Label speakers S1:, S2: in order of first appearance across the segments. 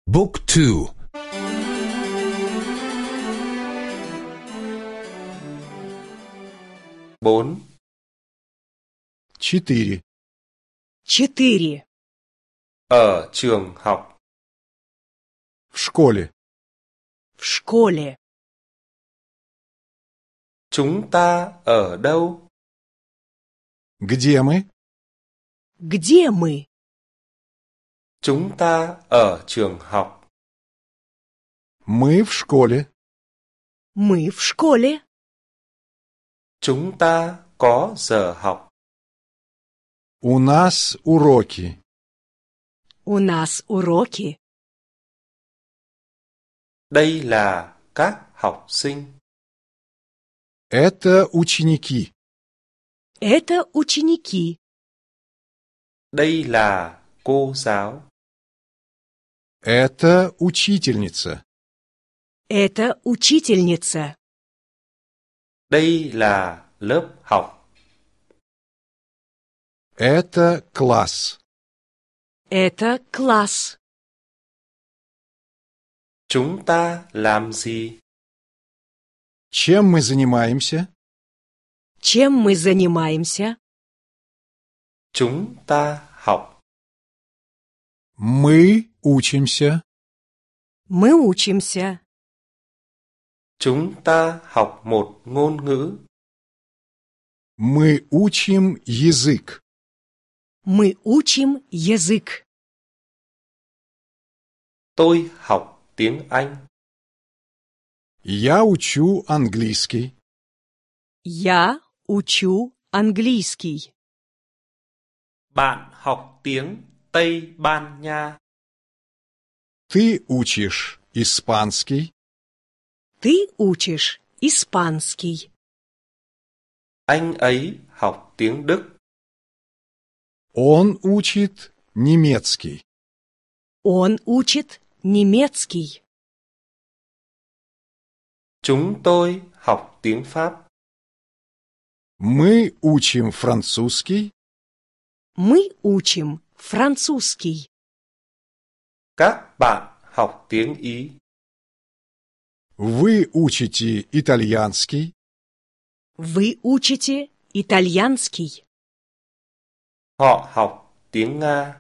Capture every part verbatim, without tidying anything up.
S1: บุ๊กทู
S2: bốn
S3: Четыре.
S4: Четыре.
S2: ở trường học.
S3: В школе.
S4: В школе.
S2: Chúng ta ở đâu?
S3: Где мы?
S4: Где мы?
S2: Chúng ta ở trường học.
S3: Мы в школе.
S4: Мы в школе.
S2: Chúng ta có giờ học.
S3: У нас уроки.
S4: У нас уроки.
S2: Đây là các học sinh.
S3: Это ученики.
S4: Это ученики.
S2: Đây là cô giáo.
S3: Это учительница.
S4: Это учительница.
S2: Đây là lớp học.
S3: Это класс.
S4: Это класс.
S2: Chúng ta làm gì?
S3: Чем мы занимаемся?
S4: Чем мы занимаемся?
S2: Chúng ta học.
S3: Мы учимся.
S4: Мы учимся.
S2: Chúng ta học một ngôn ngữ.
S3: Мы учим язык.
S4: Мы учим язык.
S2: Tôi học tiếng Anh.
S3: Я учу английский.
S4: Я учу английский.
S2: Bạn học tiếng Tây Ban Nha.
S3: Ты учишь испанский.
S4: Ты учишь испанский.
S2: Anh ấy học tiếng Đức.
S3: Он учит немецкий.
S4: Он учит немецкий.
S2: Chúng tôi học tiếng Pháp.
S3: Мы учим французский.
S4: Мы учим французский.
S2: Các bạn học tiếng Ý.
S3: Вы учите итальянский.
S4: Вы учите итальянский.
S2: Họ học tiếng Nga.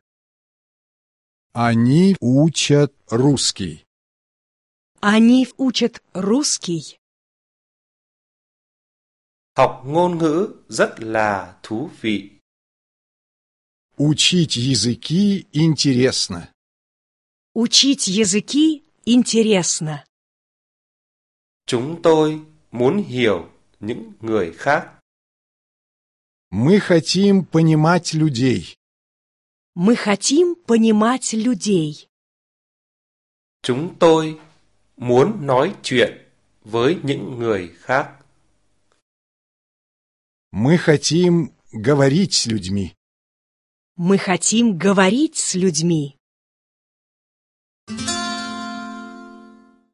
S3: Они учат русский.
S4: Они учат русский.
S2: Học ngôn ngữ rất là thú vị.
S3: Учить языки интересно.
S4: Учить языки интересно.
S2: Chúng tôi muốn hiểu những người khác.
S3: Мы хотим понимать людей.
S4: Мы хотим понимать людей.
S2: Chúng tôi muốn nói chuyện với những người khác.
S3: Мы хотим говорить с людьми.
S4: Мы хотим говорить с людьми.